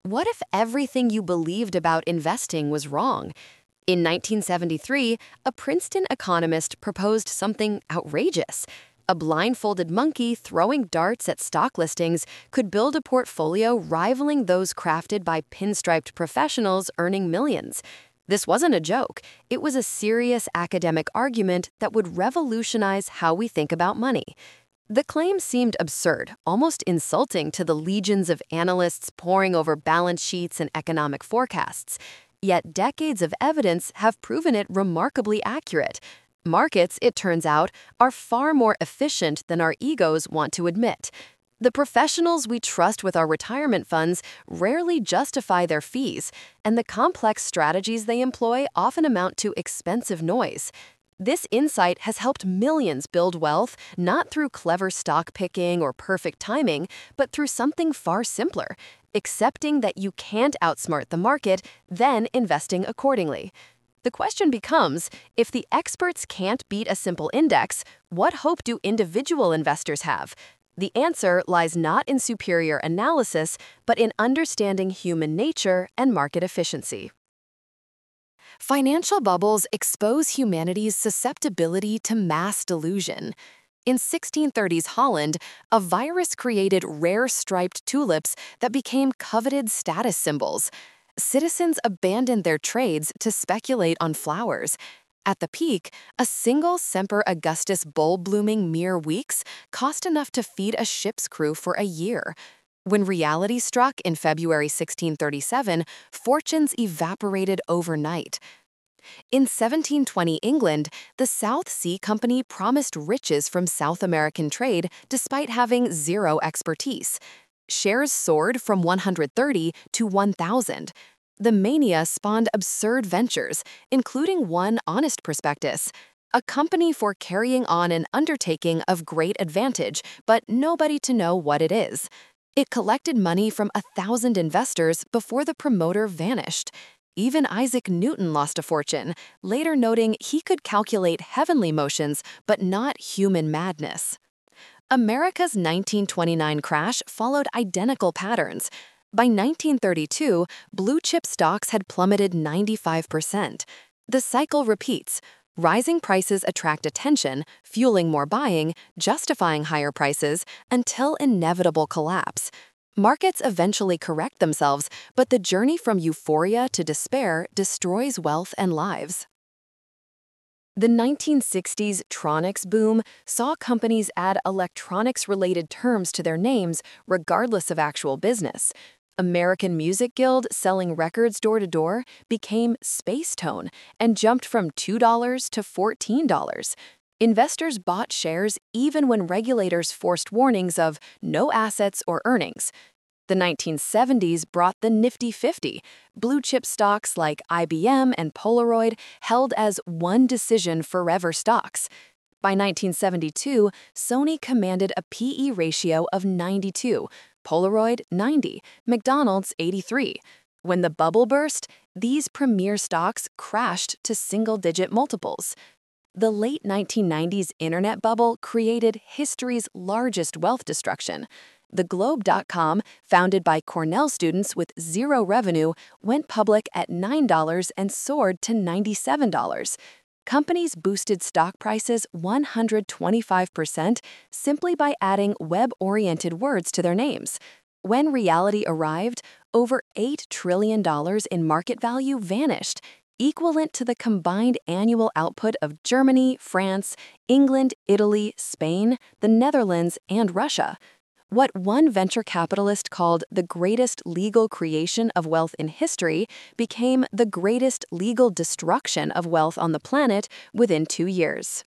What if everything you believed about investing was wrong? In 1973, a Princeton economist proposed something outrageous. A blindfolded monkey throwing darts at stock listings could build a portfolio rivaling those crafted by pinstriped professionals earning millions. This wasn't a joke. It was a serious academic argument that would revolutionize how we think about money. The claim seemed absurd, almost insulting to the legions of analysts poring over balance sheets and economic forecasts. Yet decades of evidence have proven it remarkably accurate. Markets, it turns out, are far more efficient than our egos want to admit. The professionals we trust with our retirement funds rarely justify their fees, and the complex strategies they employ often amount to expensive noise. This insight has helped millions build wealth not through clever stock picking or perfect timing, but through something far simpler: accepting that you can't outsmart the market, then investing accordingly. The question becomes, if the experts can't beat a simple index, what hope do individual investors have? The answer lies not in superior analysis, but in understanding human nature and market efficiency. Financial bubbles expose humanity's susceptibility to mass delusion. In 1630s Holland, a virus created rare striped tulips that became coveted status symbols. Citizens abandoned their trades to speculate on flowers. At the peak, a single Semper Augustus bulb blooming mere weeks cost enough to feed a ship's crew for a year. When reality struck in February 1637, fortunes evaporated overnight. In 1720 England, the South Sea Company promised riches from South American trade despite having zero expertise. Shares soared from 130 to 1,000. The mania spawned absurd ventures, including one honest prospectus, a company for carrying on an undertaking of great advantage, but nobody to know what it is. It collected money from 1,000 investors before the promoter vanished. Even Isaac Newton lost a fortune, later noting he could calculate heavenly motions but not human madness. America's 1929 crash followed identical patterns. By 1932, blue-chip stocks had plummeted 95%. The cycle repeats. Rising prices attract attention, fueling more buying, justifying higher prices, until inevitable collapse. Markets eventually correct themselves, but the journey from euphoria to despair destroys wealth and lives. The 1960s Tronics boom saw companies add electronics-related terms to their names regardless of actual business. American Music Guild selling records door-to-door became Spacetone and jumped from $2 to $14. Investors bought shares even when regulators forced warnings of no assets or earnings. The 1970s brought the Nifty 50. Blue-chip stocks like IBM and Polaroid held as one decision forever stocks. By 1972, Sony commanded a PE ratio of 92, Polaroid 90, McDonald's 83. When the bubble burst, these premier stocks crashed to single-digit multiples. The late 1990s internet bubble created history's largest wealth destruction. TheGlobe.com, founded by Cornell students with zero revenue, went public at $9 and soared to $97. Companies boosted stock prices 125% simply by adding web-oriented words to their names. When reality arrived, over $8 trillion in market value vanished, equivalent to the combined annual output of Germany, France, England, Italy, Spain, the Netherlands, and Russia. What one venture capitalist called the greatest legal creation of wealth in history became the greatest legal destruction of wealth on the planet within 2 years.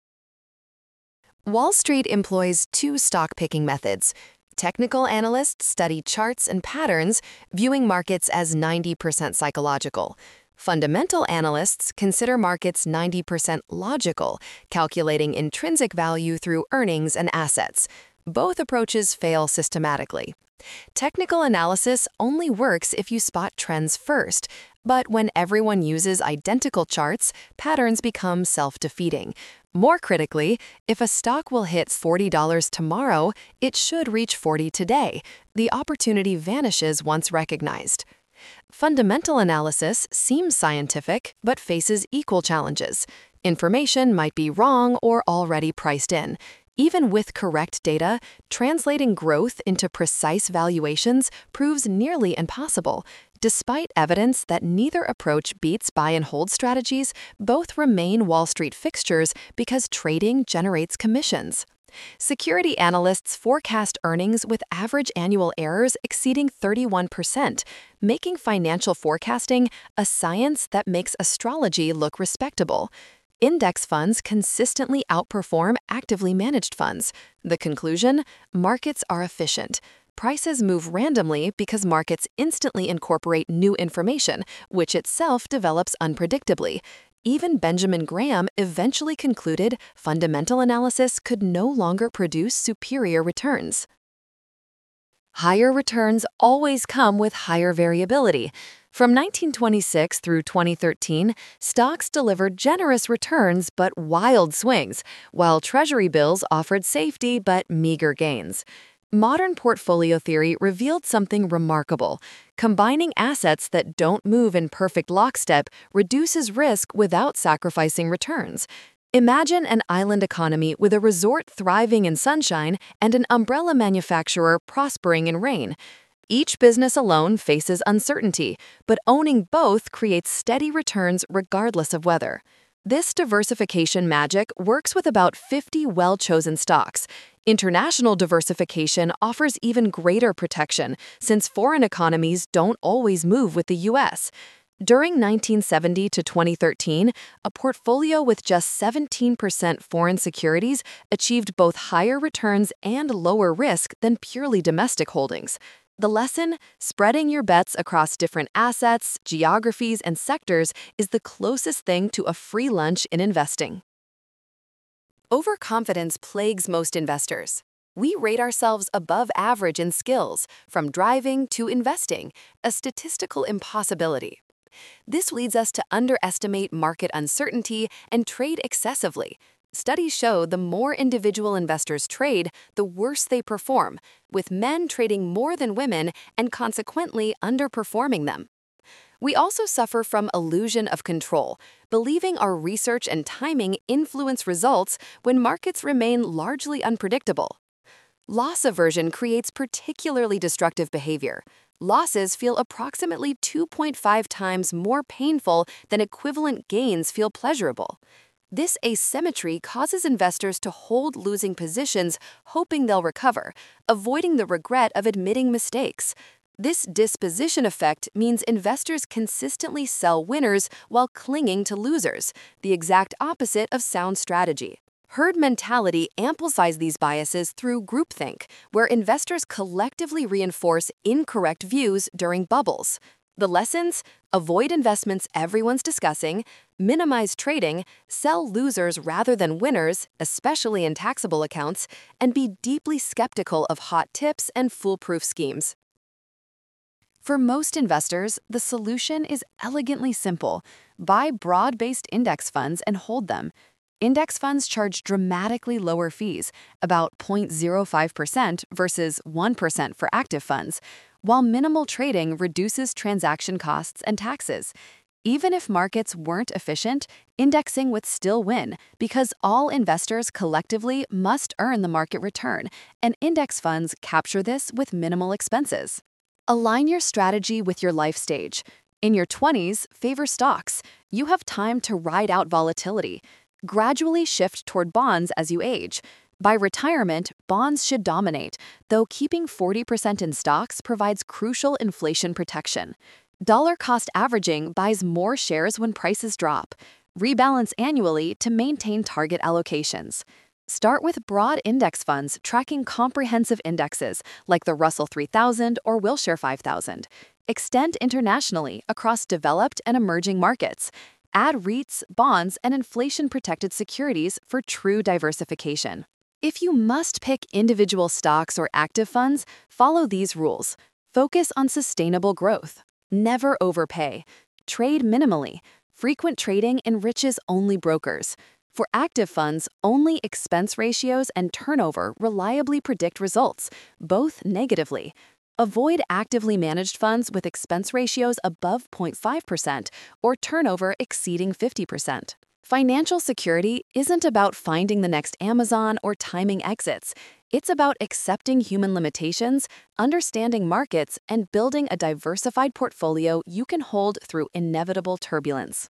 Wall Street employs two stock-picking methods. Technical analysts study charts and patterns, viewing markets as 90% psychological. Fundamental analysts consider markets 90% logical, calculating intrinsic value through earnings and assets. Both approaches fail systematically. Technical analysis only works if you spot trends first, but when everyone uses identical charts, patterns become self-defeating. More critically, if a stock will hit $40 tomorrow, it should reach $40 today. The opportunity vanishes once recognized. Fundamental analysis seems scientific, but faces equal challenges. Information might be wrong or already priced in. Even with correct data, translating growth into precise valuations proves nearly impossible. Despite evidence that neither approach beats buy and hold strategies, both remain Wall Street fixtures because trading generates commissions. Security analysts forecast earnings with average annual errors exceeding 31%, making financial forecasting a science that makes astrology look respectable. Index funds consistently outperform actively managed funds. The conclusion? Markets are efficient. Prices move randomly because markets instantly incorporate new information, which itself develops unpredictably. Even Benjamin Graham eventually concluded fundamental analysis could no longer produce superior returns. Higher returns always come with higher variability. From 1926 through 2013, stocks delivered generous returns but wild swings, while Treasury bills offered safety but meager gains. Modern portfolio theory revealed something remarkable. Combining assets that don't move in perfect lockstep reduces risk without sacrificing returns. Imagine an island economy with a resort thriving in sunshine and an umbrella manufacturer prospering in rain. Each business alone faces uncertainty, but owning both creates steady returns regardless of weather. This diversification magic works with about 50 well-chosen stocks. International diversification offers even greater protection since foreign economies don't always move with the US. During 1970 to 2013, a portfolio with just 17% foreign securities achieved both higher returns and lower risk than purely domestic holdings. The lesson? Spreading your bets across different assets, geographies, and sectors is the closest thing to a free lunch in investing. Overconfidence plagues most investors. We rate ourselves above average in skills, from driving to investing, a statistical impossibility. This leads us to underestimate market uncertainty and trade excessively. Studies show the more individual investors trade, the worse they perform, with men trading more than women and consequently underperforming them. We also suffer from illusion of control, believing our research and timing influence results when markets remain largely unpredictable. Loss aversion creates particularly destructive behavior. Losses feel approximately 2.5 times more painful than equivalent gains feel pleasurable. This asymmetry causes investors to hold losing positions, hoping they'll recover, avoiding the regret of admitting mistakes. This disposition effect means investors consistently sell winners while clinging to losers, the exact opposite of sound strategy. Herd mentality amplifies these biases through groupthink, where investors collectively reinforce incorrect views during bubbles. The lessons? Avoid investments everyone's discussing, minimize trading, sell losers rather than winners, especially in taxable accounts, and be deeply skeptical of hot tips and foolproof schemes. For most investors, the solution is elegantly simple. Buy broad-based index funds and hold them. Index funds charge dramatically lower fees, about 0.05% versus 1% for active funds, while minimal trading reduces transaction costs and taxes. Even if markets weren't efficient, indexing would still win because all investors collectively must earn the market return, and index funds capture this with minimal expenses. Align your strategy with your life stage. In your 20s, favor stocks. You have time to ride out volatility. Gradually shift toward bonds as you age. By retirement, bonds should dominate, though keeping 40% in stocks provides crucial inflation protection. Dollar cost averaging buys more shares when prices drop. Rebalance annually to maintain target allocations. Start with broad index funds tracking comprehensive indexes like the Russell 3000 or Wilshire 5000. Extend internationally across developed and emerging markets. Add REITs, bonds, and inflation-protected securities for true diversification. If you must pick individual stocks or active funds, follow these rules. Focus on sustainable growth. Never overpay. Trade minimally. Frequent trading enriches only brokers. For active funds, only expense ratios and turnover reliably predict results, both negatively. Avoid actively managed funds with expense ratios above 0.5% or turnover exceeding 50%. Financial security isn't about finding the next Amazon or timing exits. It's about accepting human limitations, understanding markets, and building a diversified portfolio you can hold through inevitable turbulence.